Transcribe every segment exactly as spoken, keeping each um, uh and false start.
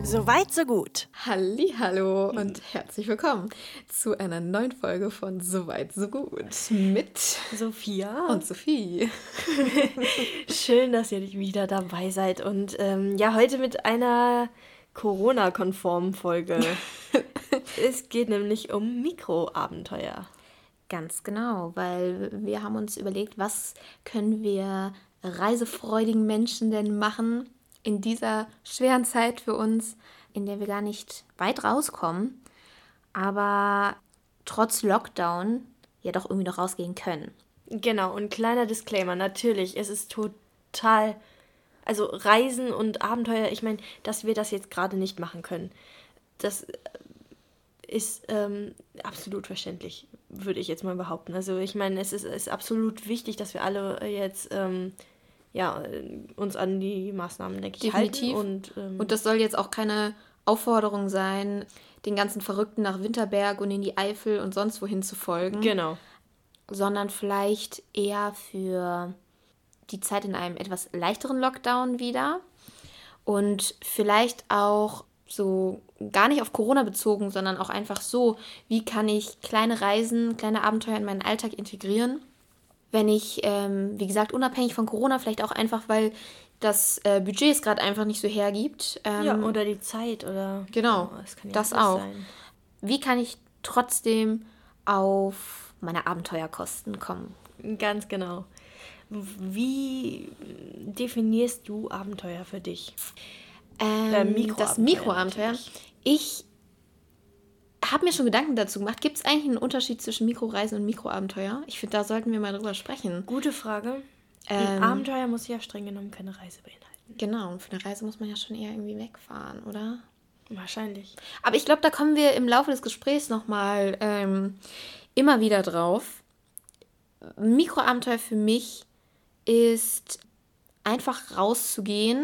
Soweit, so gut. Hallihallo und herzlich willkommen zu einer neuen Folge von Soweit, so gut mit Sophia und Sophie. Schön, dass ihr wieder dabei seid und ähm, ja, heute mit einer Corona-konformen Folge. Es geht nämlich um Mikroabenteuer. Ganz genau, weil wir haben uns überlegt, was können wir reisefreudigen Menschen denn machen in dieser schweren Zeit für uns, in der wir gar nicht weit rauskommen, aber trotz Lockdown ja doch irgendwie noch rausgehen können. Genau, und kleiner Disclaimer, natürlich, es ist total, also Reisen und Abenteuer, ich meine, dass wir das jetzt gerade nicht machen können, das ist ähm, absolut verständlich, würde ich jetzt mal behaupten. Also ich meine, es ist, ist absolut wichtig, dass wir alle jetzt ähm, ja, uns an die Maßnahmen, denke ich, Definitiv. halten. Und, ähm, und das soll jetzt auch keine Aufforderung sein, den ganzen Verrückten nach Winterberg und in die Eifel und sonst wohin zu folgen. Genau. Sondern vielleicht eher für die Zeit in einem etwas leichteren Lockdown wieder. Und vielleicht auch so gar nicht auf Corona bezogen, sondern auch einfach so, wie kann ich kleine Reisen, kleine Abenteuer in meinen Alltag integrieren, wenn ich, ähm, wie gesagt, unabhängig von Corona, vielleicht auch einfach, weil das äh, Budget es gerade einfach nicht so hergibt. Ähm, ja, oder die Zeit oder... Genau, oh, das kann ja das alles auch. sein. Wie kann ich trotzdem auf meine Abenteuerkosten kommen? Ganz genau. Wie definierst du Abenteuer für dich? Ähm, Äh, Mikroabenteuer das Mikroabenteuer. natürlich. Ich habe mir schon Gedanken dazu gemacht. Gibt es eigentlich einen Unterschied zwischen Mikroreisen und Mikroabenteuer? Ich finde, da sollten wir mal drüber sprechen. Gute Frage. Ähm, Ein Abenteuer muss ja streng genommen keine Reise beinhalten. Genau, und für eine Reise muss man ja schon eher irgendwie wegfahren, oder? Wahrscheinlich. Aber ich glaube, da kommen wir im Laufe des Gesprächs nochmal ähm, immer wieder drauf. Mikroabenteuer für mich ist einfach rauszugehen,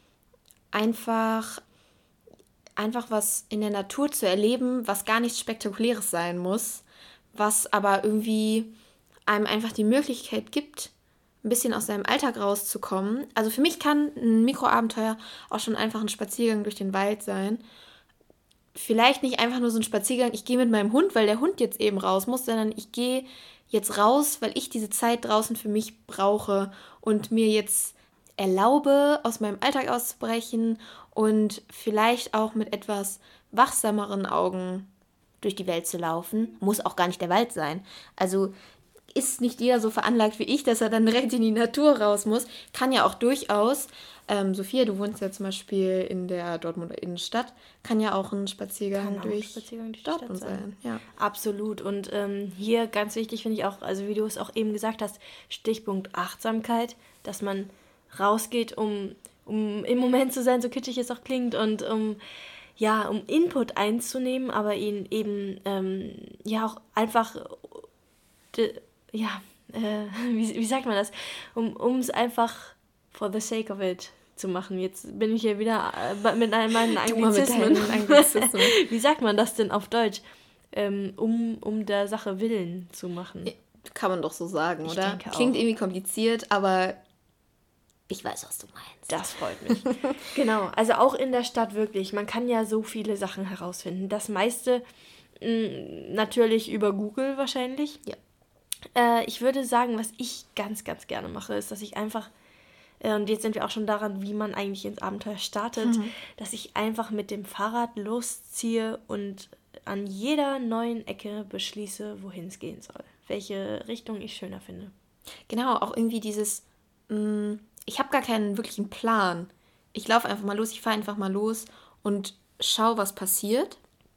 einfach, einfach was in der Natur zu erleben, was gar nichts Spektakuläres sein muss, was aber irgendwie einem einfach die Möglichkeit gibt, ein bisschen aus seinem Alltag rauszukommen. Also für mich kann ein Mikroabenteuer auch schon einfach ein Spaziergang durch den Wald sein. Vielleicht nicht einfach nur so ein Spaziergang, ich gehe mit meinem Hund, weil der Hund jetzt eben raus muss, sondern ich gehe jetzt raus, weil ich diese Zeit draußen für mich brauche und mir jetzt erlaube, aus meinem Alltag auszubrechen und vielleicht auch mit etwas wachsameren Augen durch die Welt zu laufen. Muss auch gar nicht der Wald sein. Also ist nicht jeder so veranlagt wie ich, dass er dann direkt in die Natur raus muss. Kann ja auch durchaus, ähm, Sophia, du wohnst ja zum Beispiel in der Dortmunder Innenstadt, kann ja auch ein Spaziergang, Kann auch durch, ein Spaziergang durch die Dortmund Stadt sein. sein. Ja. Absolut. Und ähm, hier ganz wichtig finde ich auch, also wie du es auch eben gesagt hast, Stichpunkt Achtsamkeit, dass man rausgeht, um, um im Moment zu sein, so kitschig es auch klingt, und um, ja, um Input einzunehmen, aber ihn eben ähm, ja auch einfach, de, ja, äh, wie, wie sagt man das, um es einfach for the sake of it zu machen. Jetzt bin ich hier wieder äh, mit meinen Anglizismen. Anglizismen. Wie sagt man das denn auf Deutsch? Ähm, um, um der Sache willen zu machen. Kann man doch so sagen, Ich oder? denke Klingt auch. irgendwie kompliziert, aber ich weiß, was du meinst. Das freut mich. Genau, also auch in der Stadt wirklich. Man kann ja so viele Sachen herausfinden. Das meiste mh, natürlich über Google wahrscheinlich. Ja. Äh, ich würde sagen, was ich ganz, ganz gerne mache, ist, dass ich einfach, äh, und jetzt sind wir auch schon daran, wie man eigentlich ins Abenteuer startet, Mhm. dass ich einfach mit dem Fahrrad losziehe und an jeder neuen Ecke beschließe, wohin es gehen soll. Welche Richtung ich schöner finde. Genau, auch irgendwie dieses, mh, ich habe gar keinen wirklichen Plan. Ich laufe einfach mal los, ich fahre einfach mal los und schau, was passiert.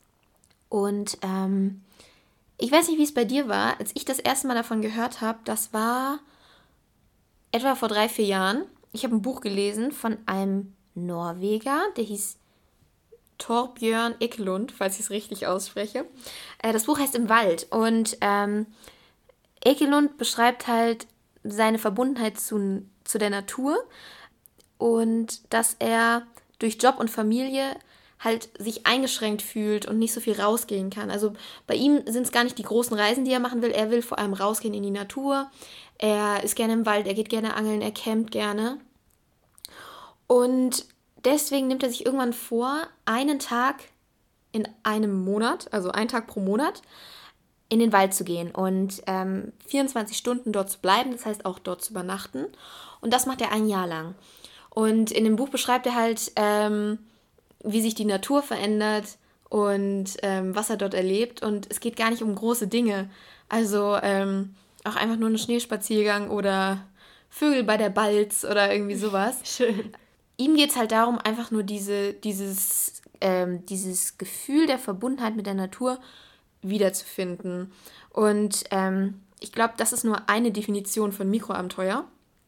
Und ähm, ich weiß nicht, wie es bei dir war, als ich das erste Mal davon gehört habe, das war etwa vor drei, vier Jahren. Ich habe ein Buch gelesen von einem Norweger, der hieß Torbjörn Ekelund, falls ich es richtig ausspreche. Äh, das Buch heißt Im Wald und ähm, Ekelund beschreibt halt seine Verbundenheit zu, zu der Natur und dass er durch Job und Familie halt sich eingeschränkt fühlt und nicht so viel rausgehen kann. Also bei ihm sind es gar nicht die großen Reisen, die er machen will. Er will vor allem rausgehen in die Natur. Er ist gerne im Wald, er geht gerne angeln, er campt gerne. Und deswegen nimmt er sich irgendwann vor, einen Tag in einem Monat, also einen Tag pro Monat, in den Wald zu gehen und ähm, vierundzwanzig Stunden dort zu bleiben, das heißt auch dort zu übernachten. Und das macht er ein Jahr lang. Und in dem Buch beschreibt er halt, ähm, wie sich die Natur verändert und ähm, was er dort erlebt. Und es geht gar nicht um große Dinge. Also ähm, auch einfach nur ein Schneespaziergang oder Vögel bei der Balz oder irgendwie sowas. Schön. Ihm geht es halt darum, einfach nur diese, dieses, ähm, dieses Gefühl der Verbundenheit mit der Natur wiederzufinden. Und ähm, ich glaube, das ist nur eine Definition von Mikroabenteuer.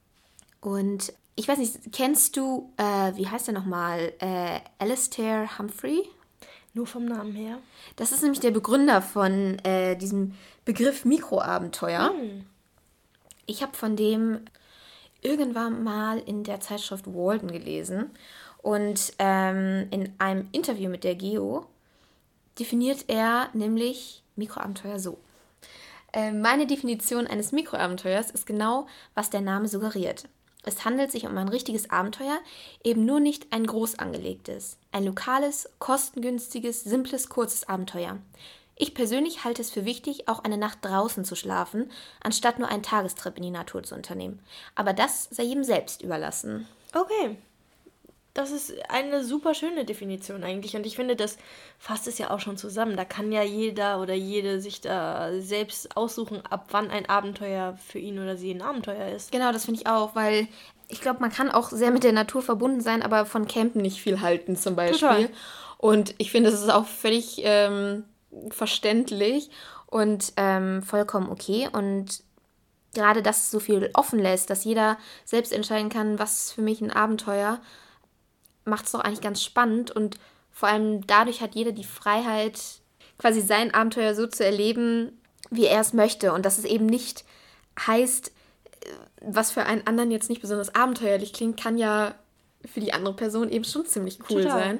Und ich weiß nicht, kennst du, äh, wie heißt der nochmal, äh, Alistair Humphrey? Nur vom Namen her. Das ist nämlich der Begründer von äh, diesem Begriff Mikroabenteuer. Hm. Ich habe von dem irgendwann mal in der Zeitschrift Walden gelesen. Und ähm, in einem Interview mit der Geo definiert er nämlich Mikroabenteuer so. Äh, meine Definition eines Mikroabenteuers ist genau, was der Name suggeriert. Es handelt sich um ein richtiges Abenteuer, eben nur nicht ein groß angelegtes. Ein lokales, kostengünstiges, simples, kurzes Abenteuer. Ich persönlich halte es für wichtig, auch eine Nacht draußen zu schlafen, anstatt nur einen Tagestrip in die Natur zu unternehmen. Aber das sei jedem selbst überlassen. Okay. Das ist eine super schöne Definition eigentlich. Und ich finde, das fasst es ja auch schon zusammen. Da kann ja jeder oder jede sich da selbst aussuchen, ab wann ein Abenteuer für ihn oder sie ein Abenteuer ist. Genau, das finde ich auch, weil ich glaube, man kann auch sehr mit der Natur verbunden sein, aber von Campen nicht viel halten zum Beispiel. Total. Und ich finde, das ist auch völlig ähm, verständlich und ähm, vollkommen okay. Und gerade, dass es so viel offen lässt, dass jeder selbst entscheiden kann, was ist für mich ein Abenteuer, macht es doch eigentlich ganz spannend. Und vor allem dadurch hat jeder die Freiheit, quasi sein Abenteuer so zu erleben, wie er es möchte. Und dass es eben nicht heißt, was für einen anderen jetzt nicht besonders abenteuerlich klingt, kann ja für die andere Person eben schon ziemlich cool Total. sein.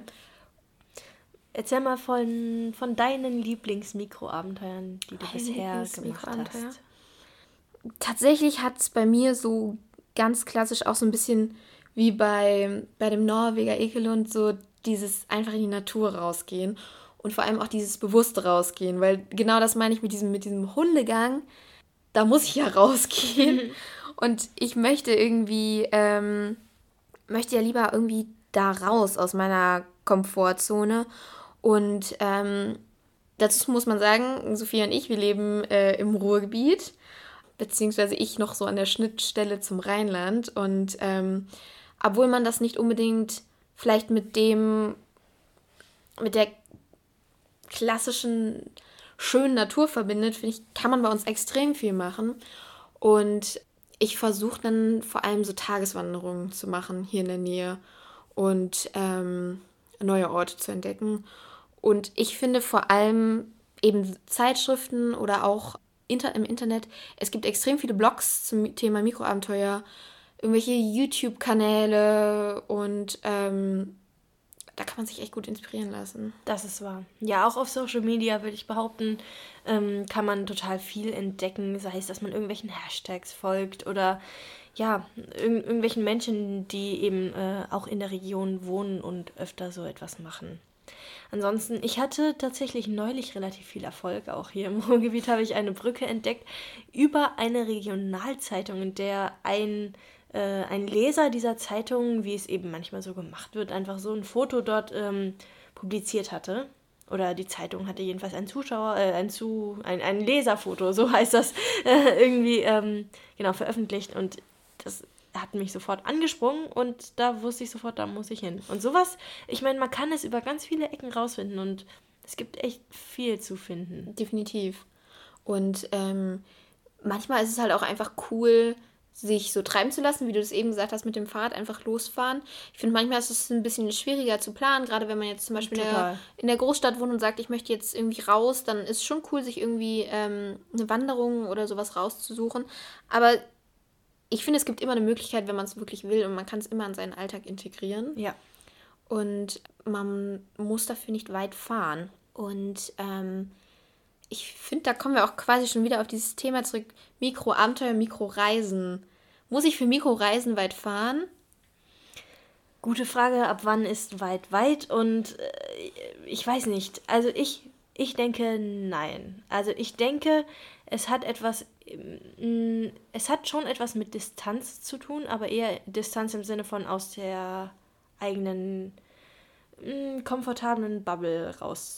Erzähl mal von, von deinen Lieblings-Mikroabenteuern, die du Meine bisher gemacht hast. Tatsächlich hat es bei mir so ganz klassisch auch so ein bisschen wie bei, bei dem Norweger Ekelund so dieses einfach in die Natur rausgehen und vor allem auch dieses bewusste rausgehen, weil genau das meine ich mit diesem, mit diesem Hundegang, da muss ich ja rausgehen und ich möchte irgendwie, ähm, möchte ja lieber irgendwie da raus aus meiner Komfortzone und ähm, dazu muss man sagen, Sophia und ich, wir leben äh, im Ruhrgebiet, beziehungsweise ich noch so an der Schnittstelle zum Rheinland und ähm, obwohl man das nicht unbedingt vielleicht mit dem, mit der klassischen schönen Natur verbindet, finde ich, kann man bei uns extrem viel machen. Und ich versuche dann vor allem so Tageswanderungen zu machen hier in der Nähe und ähm, neue Orte zu entdecken. Und ich finde vor allem eben Zeitschriften oder auch inter- im Internet, es gibt extrem viele Blogs zum Thema Mikroabenteuer, irgendwelche YouTube-Kanäle und ähm, da kann man sich echt gut inspirieren lassen. Das ist wahr. Ja, auch auf Social Media, würde ich behaupten, ähm, kann man total viel entdecken. Sei es, dass man irgendwelchen Hashtags folgt oder ja, ir- irgendwelchen Menschen, die eben äh, auch in der Region wohnen und öfter so etwas machen. Ansonsten, ich hatte tatsächlich neulich relativ viel Erfolg. Auch hier im Ruhrgebiet habe ich eine Brücke entdeckt über eine Regionalzeitung, in der ein ein Leser dieser Zeitung, wie es eben manchmal so gemacht wird, einfach so ein Foto dort ähm, publiziert hatte. Oder die Zeitung hatte jedenfalls ein Zuschauer, äh, ein, Zu, ein, ein Leserfoto, so heißt das, äh, irgendwie ähm, genau veröffentlicht. Und das hat mich sofort angesprungen und da wusste ich sofort, da muss ich hin. Und sowas, ich meine, man kann es über ganz viele Ecken rausfinden und es gibt echt viel zu finden. Definitiv. Und ähm, manchmal ist es halt auch einfach cool, sich so treiben zu lassen, wie du das eben gesagt hast, mit dem Fahrrad einfach losfahren. Ich finde, manchmal ist es ein bisschen schwieriger zu planen, gerade wenn man jetzt zum Beispiel in der, in der Großstadt wohnt und sagt, ich möchte jetzt irgendwie raus, dann ist es schon cool, sich irgendwie ähm, eine Wanderung oder sowas rauszusuchen. Aber ich finde, es gibt immer eine Möglichkeit, wenn man es wirklich will und man kann es immer in seinen Alltag integrieren. Ja. Und man muss dafür nicht weit fahren. Und ähm, ich finde, da kommen wir auch quasi schon wieder auf dieses Thema zurück. Mikroabenteuer, Mikroreisen. Muss ich für Mikroreisen weit fahren? Gute Frage, ab wann ist weit, weit? Und äh, ich weiß nicht. Also ich, ich denke, nein. Also ich denke, es hat etwas, mm, es hat schon etwas mit Distanz zu tun, aber eher Distanz im Sinne von aus der eigenen mm, komfortablen Bubble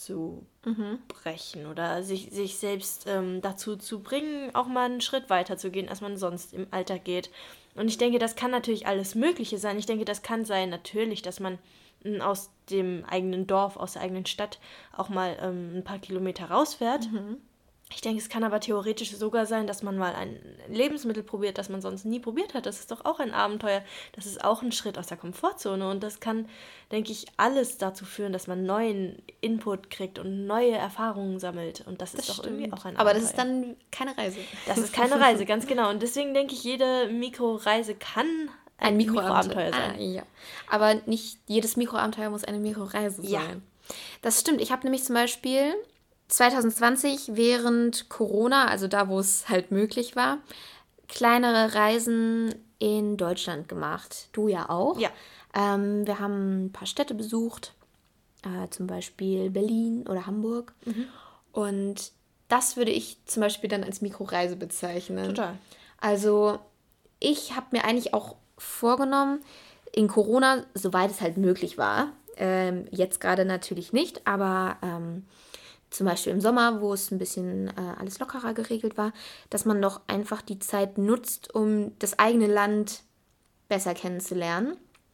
rauszubrechen oder sich, sich selbst ähm, dazu zu bringen, auch mal einen Schritt weiter zu gehen, als man sonst im Alltag geht. Und ich denke, das kann natürlich alles Mögliche sein. Ich denke, das kann sein natürlich, dass man mm, aus dem eigenen Dorf, aus der eigenen Stadt auch mal ähm, ein paar Kilometer rausfährt. Ich denke, es kann aber theoretisch sogar sein, dass man mal ein Lebensmittel probiert, das man sonst nie probiert hat. Das ist doch auch ein Abenteuer. Das ist auch ein Schritt aus der Komfortzone. Und das kann, denke ich, alles dazu führen, dass man neuen Input kriegt und neue Erfahrungen sammelt. Und das, das ist doch stimmt. irgendwie auch ein Aber Abenteuer. das ist dann keine Reise. Das ist keine Reise, ganz genau. Und deswegen denke ich, jede Mikroreise kann ein, Ein Mikroabenteuer Mikroabenteuer sein. Ah, ja. Aber nicht jedes Mikroabenteuer muss eine Mikroreise sein. Ja. Das stimmt. Ich habe nämlich zum Beispiel zwanzig zwanzig während Corona, also da, wo es halt möglich war, kleinere Reisen in Deutschland gemacht. Du ja auch. Ja. Ähm, wir haben ein paar Städte besucht, äh, zum Beispiel Berlin oder Hamburg. Und das würde ich zum Beispiel dann als Mikroreise bezeichnen. Total. Also ich habe mir eigentlich auch vorgenommen, in Corona, soweit es halt möglich war, ähm, jetzt gerade natürlich nicht, aber ähm, zum Beispiel im Sommer, wo es ein bisschen äh, alles lockerer geregelt war, dass man doch einfach die Zeit nutzt, um das eigene Land besser kennenzulernen.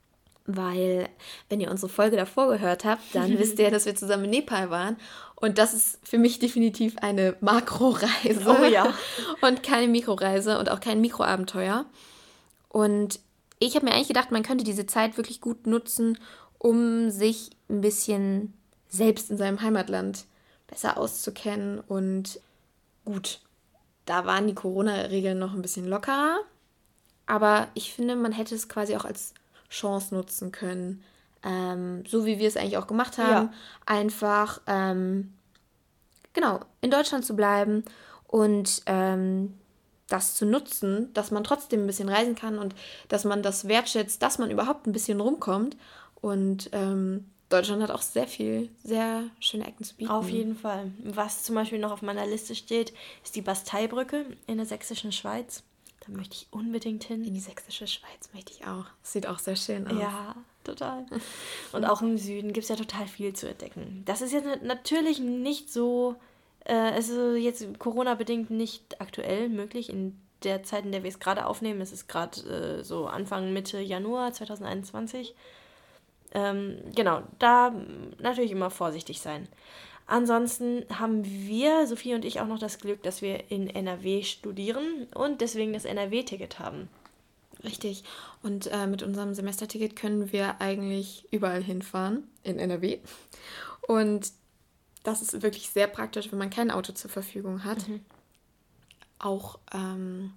Weil, wenn ihr unsere Folge davor gehört habt, dann wisst ihr, dass wir zusammen in Nepal waren. Und das ist für mich definitiv eine Makroreise. Oh ja. Und keine Mikroreise und auch kein Mikroabenteuer. Und ich habe mir eigentlich gedacht, man könnte diese Zeit wirklich gut nutzen, um sich ein bisschen selbst in seinem Heimatland besser auszukennen. Und gut, da waren die Corona-Regeln noch ein bisschen lockerer. Aber ich finde, man hätte es quasi auch als Chance nutzen können. Ähm, so wie wir es eigentlich auch gemacht haben. Ja. Einfach, ähm, genau, in Deutschland zu bleiben und ähm, das zu nutzen, dass man trotzdem ein bisschen reisen kann und dass man das wertschätzt, dass man überhaupt ein bisschen rumkommt. Und ähm, Deutschland hat auch sehr viel, sehr schöne Ecken zu bieten. Auf jeden Fall. Was zum Beispiel noch auf meiner Liste steht, ist die Basteibrücke in der sächsischen Schweiz. Da möchte ich unbedingt hin. In die sächsische Schweiz möchte ich auch. Das sieht auch sehr schön aus. Ja, total. Und auch im Süden gibt es ja total viel zu entdecken. Das ist jetzt natürlich nicht so, äh, also jetzt Corona-bedingt nicht aktuell möglich. In der Zeit, in der wir es gerade aufnehmen, es ist gerade äh, so Anfang, Mitte Januar zwanzig einundzwanzig. Ähm, genau, da natürlich immer vorsichtig sein. Ansonsten haben wir, Sophie und ich, auch noch das Glück, dass wir in N R W studieren und deswegen das N R W-Ticket haben. Richtig. Und äh, mit unserem Semesterticket können wir eigentlich überall hinfahren in N R W. Und das ist wirklich sehr praktisch, wenn man kein Auto zur Verfügung hat. Mhm. Auch ähm,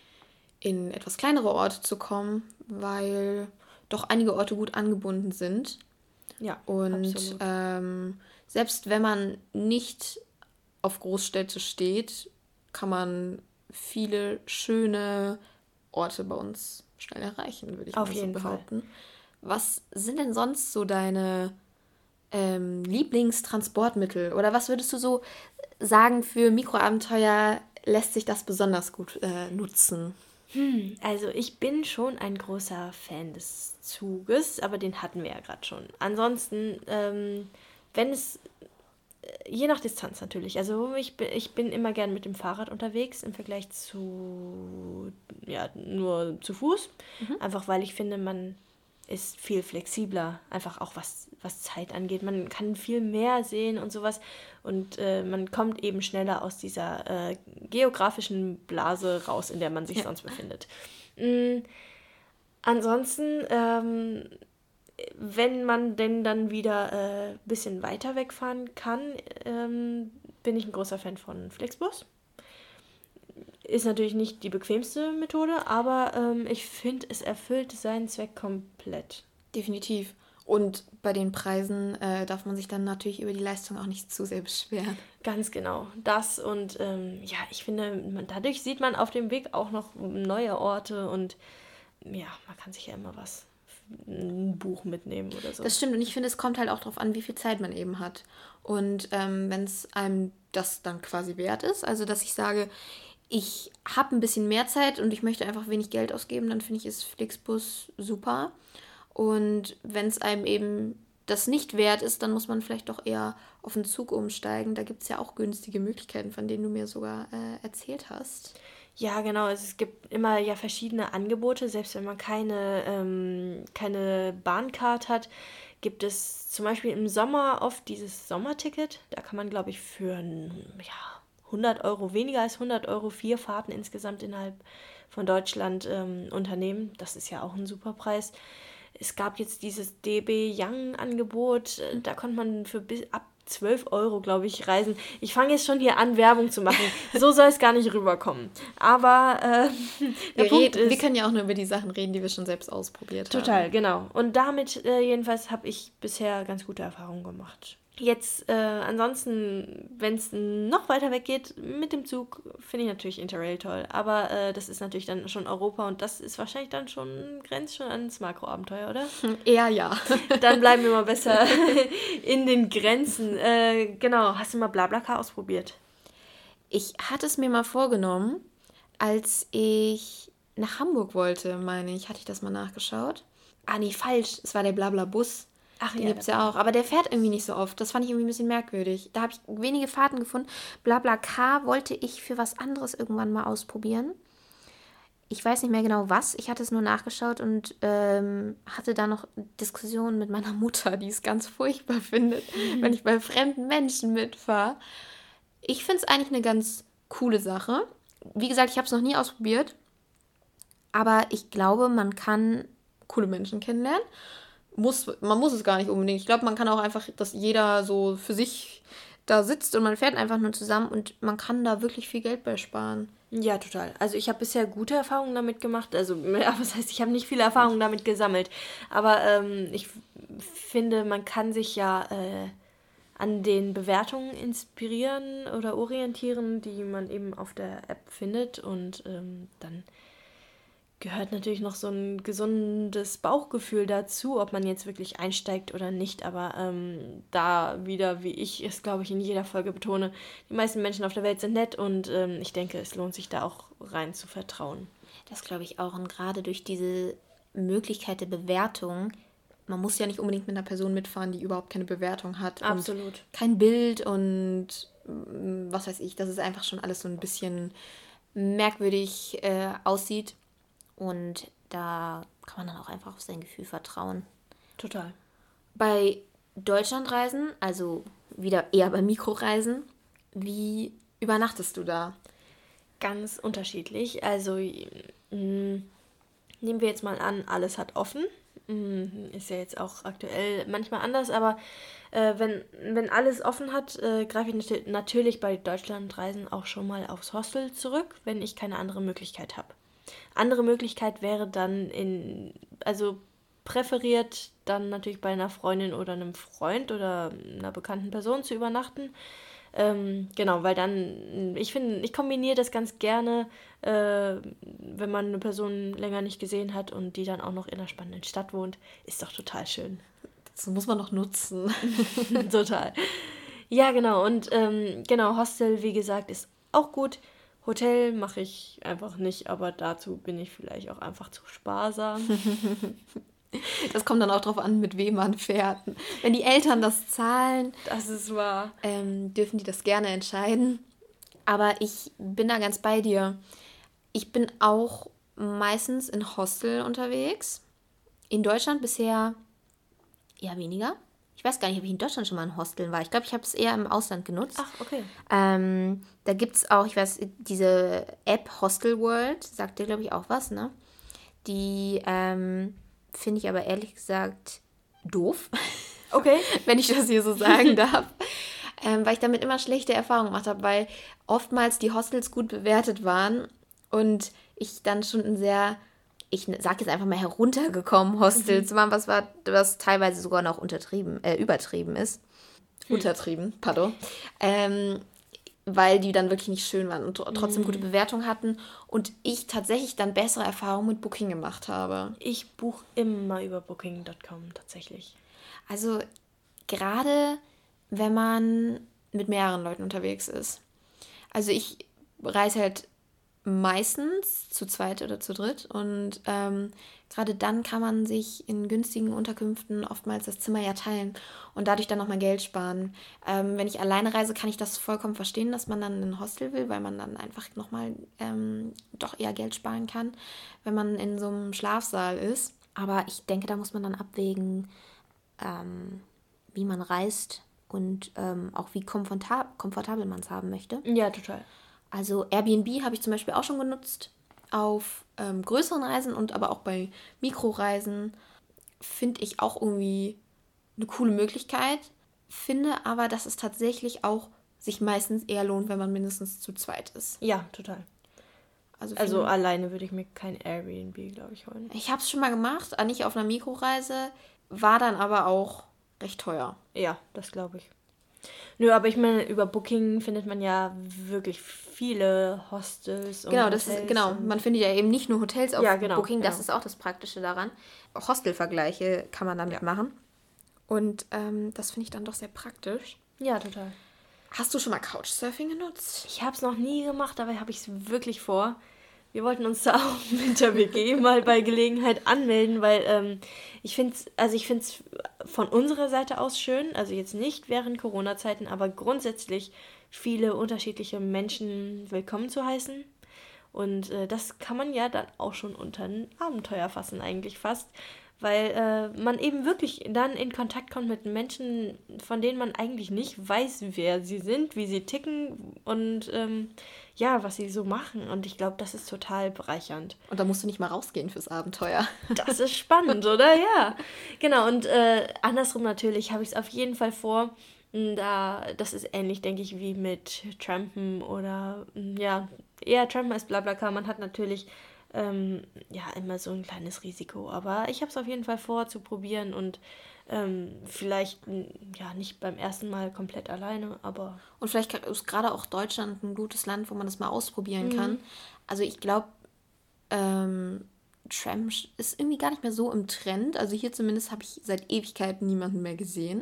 in etwas kleinere Orte zu kommen, weil doch einige Orte gut angebunden sind. Ja, Und absolut. ähm, selbst wenn man nicht auf Großstädte steht, kann man viele schöne Orte bei uns schnell erreichen, würde ich Auf mal so jeden behaupten. Was sind denn sonst so deine ähm, Lieblingstransportmittel? Oder was würdest du so sagen, für Mikroabenteuer lässt sich das besonders gut äh, nutzen? Hm, also ich bin schon ein großer Fan des Zuges, aber den hatten wir ja gerade schon. Ansonsten, ähm, wenn es, äh, je nach Distanz natürlich, also ich bin, ich bin immer gern mit dem Fahrrad unterwegs im Vergleich zu, ja, nur zu Fuß. Einfach weil ich finde, man ist viel flexibler, einfach auch was, was Zeit angeht. Man kann viel mehr sehen und sowas und äh, man kommt eben schneller aus dieser äh, geografischen Blase raus, in der man sich Ja. sonst befindet. Mm, ansonsten, ähm, wenn man denn dann wieder ein äh, bisschen weiter wegfahren kann, ähm, bin ich ein großer Fan von Flixbus. Ist natürlich nicht die bequemste Methode, aber ähm, ich finde, es erfüllt seinen Zweck komplett. Definitiv. Und bei den Preisen äh, darf man sich dann natürlich über die Leistung auch nicht zu sehr beschweren. Ganz genau. Das und ähm, ja, ich finde, man, dadurch sieht man auf dem Weg auch noch neue Orte und ja, man kann sich ja immer was ein Buch mitnehmen oder so. Das stimmt und ich finde, es kommt halt auch darauf an, wie viel Zeit man eben hat. Und ähm, wenn es einem das dann quasi wert ist, also dass ich sage, ich habe ein bisschen mehr Zeit und ich möchte einfach wenig Geld ausgeben, dann finde ich ist Flixbus super. Und wenn es einem eben das nicht wert ist, dann muss man vielleicht doch eher auf den Zug umsteigen. Da gibt es ja auch günstige Möglichkeiten, von denen du mir sogar äh, erzählt hast. Ja, genau. Also es gibt immer ja verschiedene Angebote. Selbst wenn man keine, ähm, keine Bahncard hat, gibt es zum Beispiel im Sommer oft dieses Sommerticket. Da kann man, glaube ich, für ja, hundert Euro, weniger als hundert Euro, vier Fahrten insgesamt innerhalb von Deutschland ähm, unternehmen. Das ist ja auch ein super Preis. Es gab jetzt dieses D B Young-Angebot, da konnte man für bis ab zwölf Euro, glaube ich, reisen. Ich fange jetzt schon hier an, Werbung zu machen. So soll es gar nicht rüberkommen. Aber äh, der wir, Punkt reden, ist... wir können ja auch nur über die Sachen reden, die wir schon selbst ausprobiert total, haben. Total, genau. Und damit äh, jedenfalls habe ich bisher ganz gute Erfahrungen gemacht. Jetzt, äh, ansonsten, wenn es noch weiter weg geht, mit dem Zug, finde ich natürlich Interrail toll. Aber äh, das ist natürlich dann schon Europa und das ist wahrscheinlich dann schon, grenzt schon ans Makroabenteuer, oder? Eher ja. Dann bleiben wir mal besser in den Grenzen. Äh, genau, hast du mal BlaBlaCar ausprobiert? Ich hatte es mir mal vorgenommen, als ich nach Hamburg wollte, meine ich, hatte ich das mal nachgeschaut. Ah, nee, falsch, es war der BlaBla-Bus. Ach, den ja, gibt es ja auch, aber der fährt irgendwie nicht so oft. Das fand ich irgendwie ein bisschen merkwürdig. Da habe ich wenige Fahrten gefunden. BlaBlaCar wollte ich für was anderes irgendwann mal ausprobieren. Ich weiß nicht mehr genau was. Ich hatte es nur nachgeschaut und ähm, hatte da noch Diskussionen mit meiner Mutter, die es ganz furchtbar findet, mhm. wenn ich bei fremden Menschen mitfahre. Ich finde es eigentlich eine ganz coole Sache. Wie gesagt, ich habe es noch nie ausprobiert. Aber ich glaube, man kann coole Menschen kennenlernen. Muss, man muss es gar nicht unbedingt. Ich glaube, man kann auch einfach, dass jeder so für sich da sitzt und man fährt einfach nur zusammen und man kann da wirklich viel Geld bei sparen. Ja, total. Also ich habe bisher gute Erfahrungen damit gemacht. Also, ja, was heißt, ich habe nicht viele Erfahrungen damit gesammelt. Aber ähm, ich finde, man kann sich ja äh, an den Bewertungen inspirieren oder orientieren, die man eben auf der App findet. Und ähm, dann gehört natürlich noch so ein gesundes Bauchgefühl dazu, ob man jetzt wirklich einsteigt oder nicht. Aber ähm, da wieder, wie ich es, glaube ich, in jeder Folge betone, die meisten Menschen auf der Welt sind nett und ähm, ich denke, es lohnt sich da auch rein zu vertrauen. Das glaube ich auch. Und gerade durch diese Möglichkeit der Bewertung, man muss ja nicht unbedingt mit einer Person mitfahren, die überhaupt keine Bewertung hat. Absolut. Und kein Bild und was weiß ich, dass es einfach schon alles so ein bisschen merkwürdig äh, aussieht. Und da kann man dann auch einfach auf sein Gefühl vertrauen. Total. Bei Deutschlandreisen, also wieder eher bei Mikroreisen, wie übernachtest du da? Ganz unterschiedlich. Also mh, nehmen wir jetzt mal an, alles hat offen. Ist ja jetzt auch aktuell manchmal anders, aber äh, wenn, wenn alles offen hat, äh, greife ich nat- natürlich bei Deutschlandreisen auch schon mal aufs Hostel zurück, wenn ich keine andere Möglichkeit habe. Andere Möglichkeit wäre dann in, also präferiert dann natürlich bei einer Freundin oder einem Freund oder einer bekannten Person zu übernachten. Ähm, genau, weil dann, ich finde, ich kombiniere das ganz gerne, äh, wenn man eine Person länger nicht gesehen hat und die dann auch noch in einer spannenden Stadt wohnt. Ist doch total schön. Das muss man noch nutzen. Total. Ja, genau. Und ähm, genau, Hostel, wie gesagt, ist auch gut. Hotel mache ich einfach nicht, aber dazu bin ich vielleicht auch einfach zu sparsam. Das kommt dann auch drauf an, mit wem man fährt. Wenn die Eltern das zahlen, das ist wahr, ähm, dürfen die das gerne entscheiden. Aber ich bin da ganz bei dir. Ich bin auch meistens in Hostel unterwegs. In Deutschland bisher eher weniger. Ich weiß gar nicht, ob ich in Deutschland schon mal in Hosteln war. Ich glaube, ich habe es eher im Ausland genutzt. Ach, okay. Ähm, da gibt es auch, ich weiß, diese App Hostel World, sagt dir, glaube ich, auch was, ne? Die ähm, finde ich aber ehrlich gesagt doof. Okay. Wenn ich das hier so sagen darf. Ähm, weil ich damit immer schlechte Erfahrungen gemacht habe, weil oftmals die Hostels gut bewertet waren und ich dann schon ein sehr, ich sage jetzt einfach mal heruntergekommen Hostel mhm. zu machen, was, war, was teilweise sogar noch untertrieben, äh, übertrieben ist. Hm. Untertrieben, pardon. Ähm, weil die dann wirklich nicht schön waren und tr- trotzdem gute Bewertungen hatten und ich tatsächlich dann bessere Erfahrungen mit Booking gemacht habe. Ich buche immer über booking Punkt com tatsächlich. Also gerade wenn man mit mehreren Leuten unterwegs ist. Also ich reise halt meistens zu zweit oder zu dritt und ähm, gerade dann kann man sich in günstigen Unterkünften oftmals das Zimmer ja teilen und dadurch dann nochmal Geld sparen. Ähm, wenn ich alleine reise, kann ich das vollkommen verstehen, dass man dann ein Hostel will, weil man dann einfach nochmal ähm, doch eher Geld sparen kann, wenn man in so einem Schlafsaal ist. Aber ich denke, da muss man dann abwägen, ähm, wie man reist und ähm, auch wie komfortab- komfortabel man es haben möchte. Ja, total. Also Airbnb habe ich zum Beispiel auch schon genutzt auf ähm, größeren Reisen und aber auch bei Mikroreisen finde ich auch irgendwie eine coole Möglichkeit. Finde aber, dass es tatsächlich auch sich meistens eher lohnt, wenn man mindestens zu zweit ist. Ja, total. Also, Also finde- alleine würde ich mir kein Airbnb, glaube ich, holen. ich habe es schon mal gemacht, äh, nicht auf einer Mikroreise, war dann aber auch recht teuer. Ja, das glaube ich. Nö, aber ich meine, über Booking findet man ja wirklich viele Hostels und Genau, das Hotels ist, genau. und Man findet ja eben nicht nur Hotels auf Ja, genau, Booking, das genau. ist auch das Praktische daran. Hostelvergleiche kann man damit machen. Und ähm, das finde ich dann doch sehr praktisch. Ja, total. Hast du schon mal Couchsurfing genutzt? Ich habe es noch nie gemacht, aber habe ich es wirklich vor. Wir wollten uns da auch mit der W G mal bei Gelegenheit anmelden, weil ähm, ich finde es, also ich finde es von unserer Seite aus schön, also jetzt nicht während Corona-Zeiten, aber grundsätzlich viele unterschiedliche Menschen willkommen zu heißen. Und äh, das kann man ja dann auch schon unter ein Abenteuer fassen, eigentlich fast. Weil äh, man eben wirklich dann in Kontakt kommt mit Menschen, von denen man eigentlich nicht weiß, wer sie sind, wie sie ticken und ähm, ja, was sie so machen. Und ich glaube, das ist total bereichernd. Und da musst du nicht mal rausgehen fürs Abenteuer. Das ist spannend, oder? Ja. Genau, und äh, andersrum natürlich habe ich es auf jeden Fall vor. Da, das ist ähnlich, denke ich, wie mit Trampen oder mm, ja, eher Trampen als Blablacar. Man hat natürlich ähm, ja immer so ein kleines Risiko, aber ich habe es auf jeden Fall vor zu probieren und ähm, vielleicht mm, ja nicht beim ersten Mal komplett alleine, aber Und vielleicht ist gerade auch Deutschland ein gutes Land, wo man das mal ausprobieren kann. Also ich glaube, ähm, Tram ist irgendwie gar nicht mehr so im Trend. Also hier zumindest habe ich seit Ewigkeiten niemanden mehr gesehen.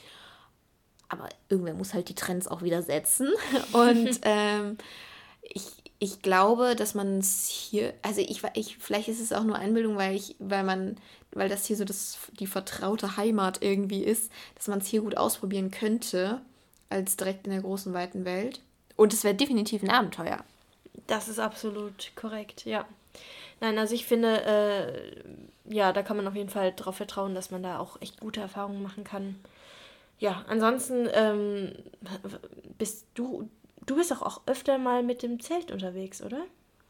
Aber irgendwer muss halt die Trends auch wieder setzen. Und ähm, ich, ich glaube, dass man es hier, also ich, ich, vielleicht ist es auch nur Einbildung, weil ich, weil man, weil das hier so das, die vertraute Heimat irgendwie ist, dass man es hier gut ausprobieren könnte, als direkt in der großen, weiten Welt. Und es wäre definitiv ein Abenteuer. das ist absolut korrekt, ja. Nein, also ich finde, äh, ja, da kann man auf jeden Fall darauf vertrauen, dass man da auch echt gute Erfahrungen machen kann. Ja, ansonsten ähm, bist du, du bist doch auch öfter mal mit dem Zelt unterwegs, oder?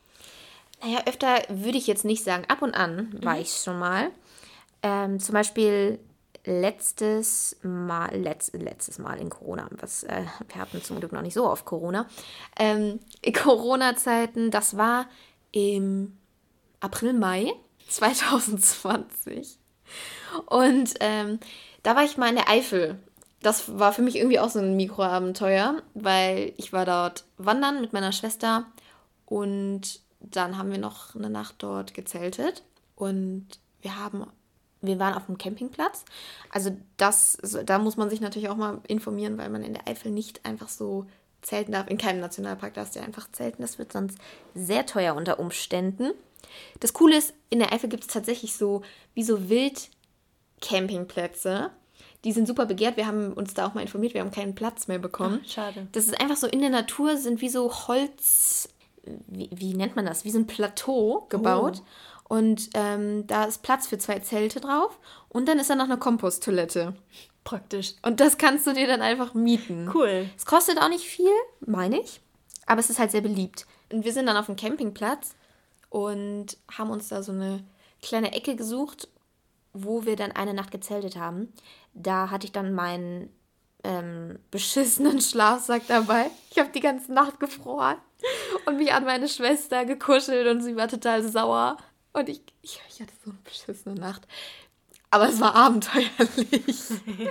Naja, öfter würde ich jetzt nicht sagen. Ab und an war ich schon mal. Ähm, zum Beispiel letztes Mal, letzt, letztes Mal in Corona, was, äh, wir hatten zum Glück noch nicht so oft Corona. Ähm, in Corona-Zeiten, das war im April, Mai zwanzig zwanzig. Und ähm, da war ich mal in der Eifel. Das war für mich irgendwie auch so ein Mikroabenteuer, weil ich war dort wandern mit meiner Schwester und dann haben wir noch eine Nacht dort gezeltet und wir haben, wir waren auf einem Campingplatz. Also das, da muss man sich natürlich auch mal informieren, weil man in der Eifel nicht einfach so zelten darf. In keinem Nationalpark darfst du einfach zelten, das wird sonst sehr teuer unter Umständen. Das Coole ist, in der Eifel gibt es tatsächlich so, wie so Wildcampingplätze. Die sind super begehrt. Wir haben uns da auch mal informiert. Wir haben keinen Platz mehr bekommen. Ach, schade. Das ist einfach so in der Natur, sind wie so Holz, wie, wie nennt man das? Wie so ein Plateau gebaut. Oh. Und ähm, da ist Platz für zwei Zelte drauf. Und dann ist da noch eine Komposttoilette. Praktisch. Und das kannst du dir dann einfach mieten. Cool. Es kostet auch nicht viel, meine ich. Aber es ist halt sehr beliebt. Und wir sind dann auf dem Campingplatz und haben uns da so eine kleine Ecke gesucht, wo wir dann eine Nacht gezeltet haben. Da hatte ich dann meinen ähm, beschissenen Schlafsack dabei. Ich habe die ganze Nacht gefroren und mich an meine Schwester gekuschelt und sie war total sauer. Und ich, ich, ich hatte so eine beschissene Nacht. aber es war abenteuerlich.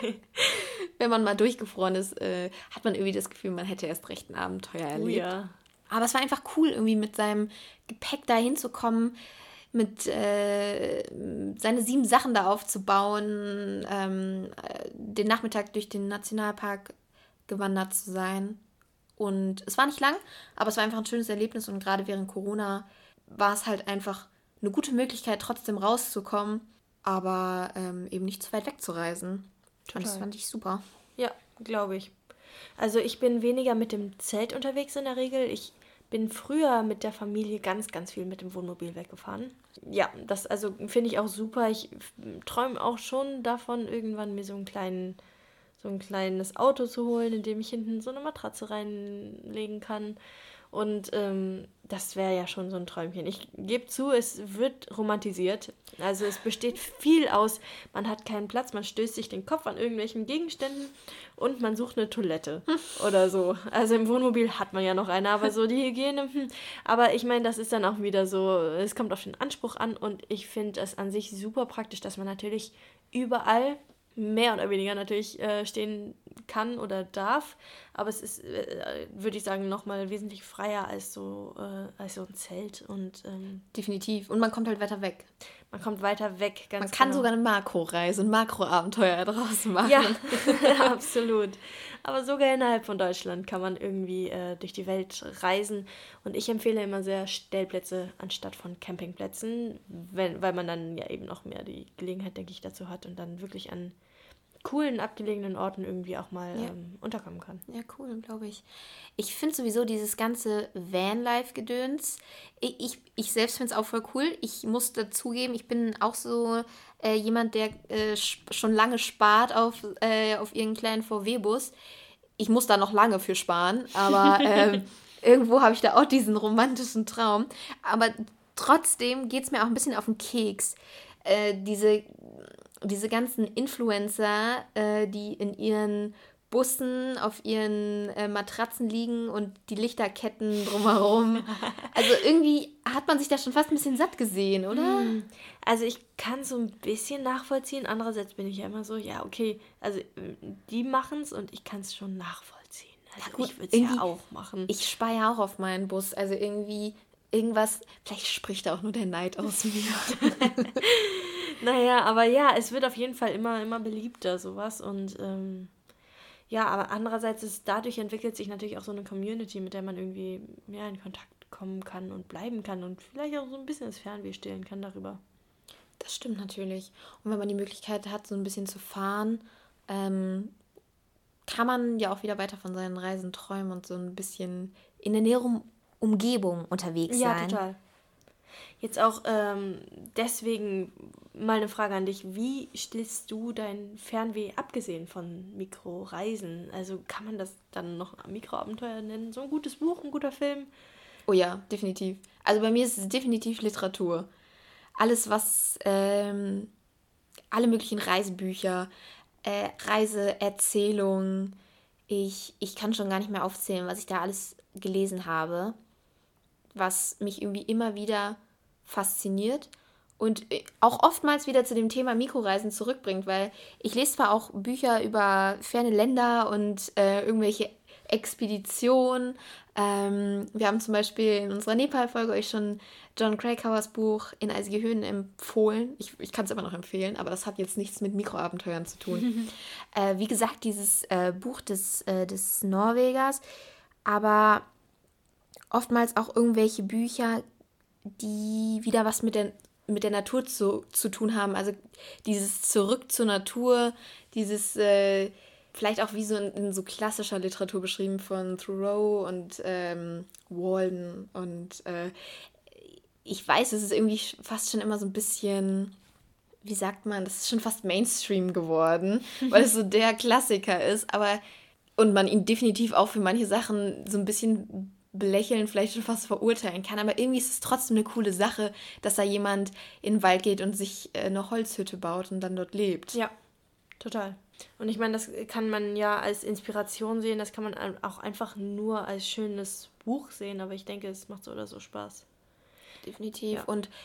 Wenn man mal durchgefroren ist, äh, hat man irgendwie das Gefühl, man hätte erst recht ein Abenteuer erlebt. Oh ja. Aber es war einfach cool, irgendwie mit seinem Gepäck da hinzukommen, mit äh, seine sieben Sachen da aufzubauen, ähm, den Nachmittag durch den Nationalpark gewandert zu sein. Und es war nicht lang, aber es war einfach ein schönes Erlebnis und gerade während Corona war es halt einfach eine gute Möglichkeit, trotzdem rauszukommen, aber ähm, eben nicht zu weit wegzureisen. Total. Und das fand ich super. Ja, glaube ich. Also ich bin weniger mit dem Zelt unterwegs in der Regel. Ich bin früher mit der Familie ganz, ganz viel mit dem Wohnmobil weggefahren. Ja, das also finde ich auch super. Ich träume auch schon davon, irgendwann mir so einen kleinen, so ein kleines Auto zu holen, in dem ich hinten so eine Matratze reinlegen kann. Und ähm, das wäre ja schon so ein Träumchen. Ich gebe zu, es wird romantisiert. Also es besteht viel aus, man hat keinen Platz, man stößt sich den Kopf an irgendwelchen Gegenständen und man sucht eine Toilette oder so. Also im Wohnmobil hat man ja noch eine, aber so die Hygiene. Hm. Aber ich meine, das ist dann auch wieder so, es kommt auf den Anspruch an und ich finde es an sich super praktisch, dass man natürlich überall mehr oder weniger natürlich äh, stehen kann oder darf, aber es ist, äh, würde ich sagen, nochmal wesentlich freier als so, äh, als so ein Zelt. Und, ähm, definitiv. Und man kommt halt weiter weg. Man kommt weiter weg, ganz Man kann genau. sogar eine Makroreise, ein Makroabenteuer draußen machen. Ja, absolut. Aber sogar innerhalb von Deutschland kann man irgendwie äh, durch die Welt reisen. Und ich empfehle immer sehr Stellplätze anstatt von Campingplätzen, wenn, weil man dann ja eben noch mehr die Gelegenheit, denke ich, dazu hat und dann wirklich an coolen, abgelegenen Orten irgendwie auch mal ja. ähm, unterkommen kann. Ja, cool, glaube ich. Ich finde sowieso dieses ganze Vanlife-Gedöns, ich, ich, ich selbst finde es auch voll cool. Ich muss dazugeben, ich bin auch so äh, jemand, der äh, schon lange spart auf, äh, auf ihren kleinen V W-Bus. Ich muss da noch lange für sparen, aber ähm, irgendwo habe ich da auch diesen romantischen Traum. Aber trotzdem geht es mir auch ein bisschen auf den Keks. Äh, diese... diese ganzen Influencer, äh, die in ihren Bussen auf ihren äh, Matratzen liegen und die Lichterketten drumherum. Also irgendwie hat man sich da schon fast ein bisschen satt gesehen, oder? Also ich kann so ein bisschen nachvollziehen. Andererseits bin ich ja immer so, ja okay, also die machen es und ich kann es schon nachvollziehen. Also ja, gut, ich würde es ja auch machen. Ich spare ja auch auf meinen Bus, also irgendwie irgendwas, vielleicht spricht da auch nur der Neid aus mir. Naja, aber ja, es wird auf jeden Fall immer, immer beliebter, sowas. Und ähm, ja, aber andererseits ist dadurch entwickelt sich natürlich auch so eine Community, mit der man irgendwie mehr in Kontakt kommen kann und bleiben kann und vielleicht auch so ein bisschen das Fernweh stehlen kann darüber. Das stimmt natürlich. Und wenn man die Möglichkeit hat, so ein bisschen zu fahren, ähm, kann man ja auch wieder weiter von seinen Reisen träumen und so ein bisschen in der näheren Umgebung unterwegs ja, sein. Ja, total. Jetzt auch ähm, deswegen mal eine Frage an dich. Wie stillst du dein Fernweh, abgesehen von Mikroreisen? Also kann man das dann noch Mikroabenteuer nennen? So ein gutes Buch, ein guter Film? Oh ja, definitiv. Also bei mir ist es definitiv Literatur. Alles, was, ähm, alle möglichen Reisebücher, äh, Reiseerzählungen. Ich, ich kann schon gar nicht mehr aufzählen, was ich da alles gelesen habe, was mich irgendwie immer wieder fasziniert und auch oftmals wieder zu dem Thema Mikroreisen zurückbringt, weil ich lese zwar auch Bücher über ferne Länder und äh, irgendwelche Expeditionen. Ähm, wir haben zum Beispiel in unserer Nepal-Folge euch schon John Krakauers Buch In eisige Höhen empfohlen. Ich, ich kann es immer noch empfehlen, aber das hat jetzt nichts mit Mikroabenteuern zu tun. äh, wie gesagt, dieses äh, Buch des, äh, des Norwegers, aber oftmals auch irgendwelche Bücher, die wieder was mit der, mit der Natur zu, zu tun haben. Also dieses Zurück zur Natur, dieses äh, vielleicht auch wie so in, in so klassischer Literatur beschrieben von Thoreau und ähm, Walden. Und äh, ich weiß, es ist irgendwie fast schon immer so ein bisschen, wie sagt man, das ist schon fast Mainstream geworden, weil es so der Klassiker ist. Aber und man ihn definitiv auch für manche Sachen so ein bisschen belächeln, vielleicht schon fast verurteilen kann, aber irgendwie ist es trotzdem eine coole Sache, dass da jemand in den Wald geht und sich eine Holzhütte baut und dann dort lebt. Ja, total. Und ich meine, das kann man ja als Inspiration sehen, das kann man auch einfach nur als schönes Buch sehen, aber ich denke, es macht so oder so Spaß. Definitiv. Ja. Und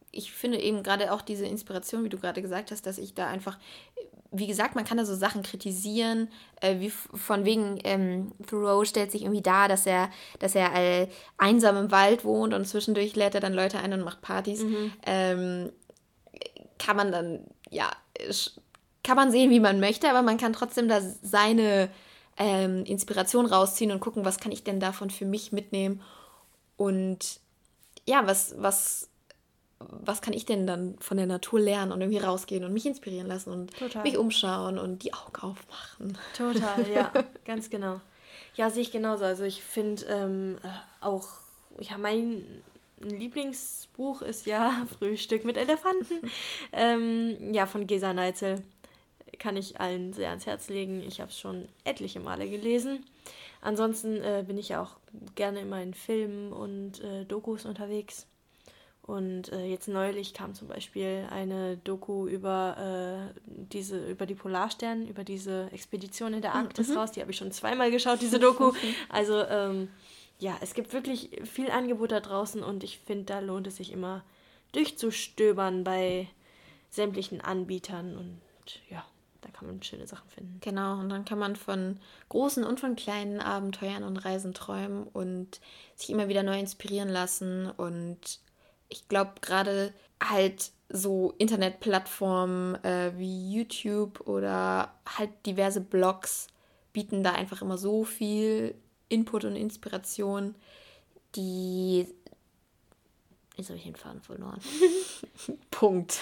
ich finde eben gerade auch diese Inspiration, wie du gerade gesagt hast, dass ich da einfach, wie gesagt, man kann da so Sachen kritisieren, äh, wie f- von wegen, ähm, Thoreau stellt sich irgendwie dar, dass er, dass er äh, einsam im Wald wohnt und zwischendurch lädt er dann Leute ein und macht Partys. Mhm. Ähm, kann man dann, ja, sch- kann man sehen, wie man möchte, aber man kann trotzdem da seine ähm, Inspiration rausziehen und gucken, was kann ich denn davon für mich mitnehmen und ja, was, was, was kann ich denn dann von der Natur lernen und irgendwie rausgehen und mich inspirieren lassen und Total. mich umschauen und die Augen aufmachen. Total, ja, ganz genau. Ja, sehe ich genauso. Also ich finde ähm, äh, auch, ja, mein Lieblingsbuch ist ja Frühstück mit Elefanten. ähm, ja, von Gesa Neitzel. Kann ich allen sehr ans Herz legen. Ich habe es schon etliche Male gelesen. Ansonsten äh, bin ich ja auch gerne immer in Filmen und äh, Dokus unterwegs. Und äh, jetzt neulich kam zum Beispiel eine Doku über, äh, diese, über die Polarstern, über diese Expedition in der Arktis Mhm. raus. Die habe ich schon zweimal geschaut, diese Doku. Also ähm, ja, es gibt wirklich viel Angebot da draußen und ich finde, da lohnt es sich immer durchzustöbern bei sämtlichen Anbietern und ja, da kann man schöne Sachen finden. Genau, und dann kann man von großen und von kleinen Abenteuern und Reisen träumen und sich immer wieder neu inspirieren lassen. Und ich glaube, gerade halt so Internetplattformen äh, wie YouTube oder halt diverse Blogs bieten da einfach immer so viel Input und Inspiration, die... Jetzt habe ich den Faden verloren. Punkt.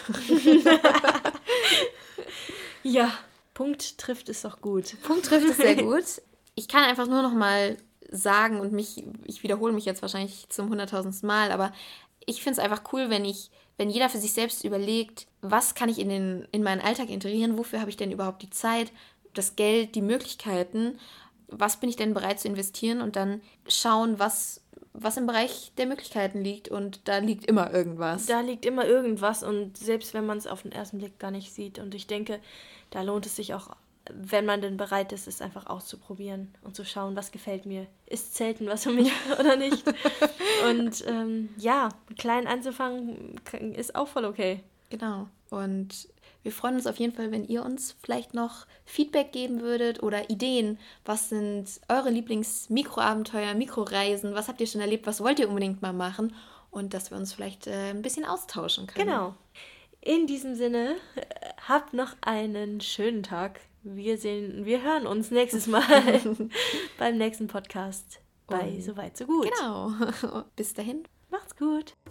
Ja, Punkt trifft es doch gut. Punkt trifft es sehr gut. Ich kann einfach nur noch mal sagen und mich, ich wiederhole mich jetzt wahrscheinlich zum hunderttausendsten Mal, aber ich finde es einfach cool, wenn ich, wenn jeder für sich selbst überlegt, was kann ich in, den, in meinen Alltag integrieren, wofür habe ich denn überhaupt die Zeit, das Geld, die Möglichkeiten, was bin ich denn bereit zu investieren und dann schauen, was, was im Bereich der Möglichkeiten liegt und da liegt immer irgendwas. Da liegt immer irgendwas und selbst wenn man es auf den ersten Blick gar nicht sieht und ich denke, da lohnt es sich auch, wenn man denn bereit ist, es einfach auszuprobieren und zu schauen, was gefällt mir. Ist Zelten was für mich oder nicht? Und ähm, ja, klein anzufangen ist auch voll okay. Genau. Und wir freuen uns auf jeden Fall, wenn ihr uns vielleicht noch Feedback geben würdet oder Ideen. Was sind eure Lieblings-Mikroabenteuer, Mikroreisen? Was habt ihr schon erlebt? Was wollt ihr unbedingt mal machen? Und dass wir uns vielleicht äh, ein bisschen austauschen können. Genau. In diesem Sinne, äh, habt noch einen schönen Tag. Wir sehen, wir hören uns nächstes Mal beim nächsten Podcast bei Und Soweit so gut. Genau. Bis dahin. Macht's gut.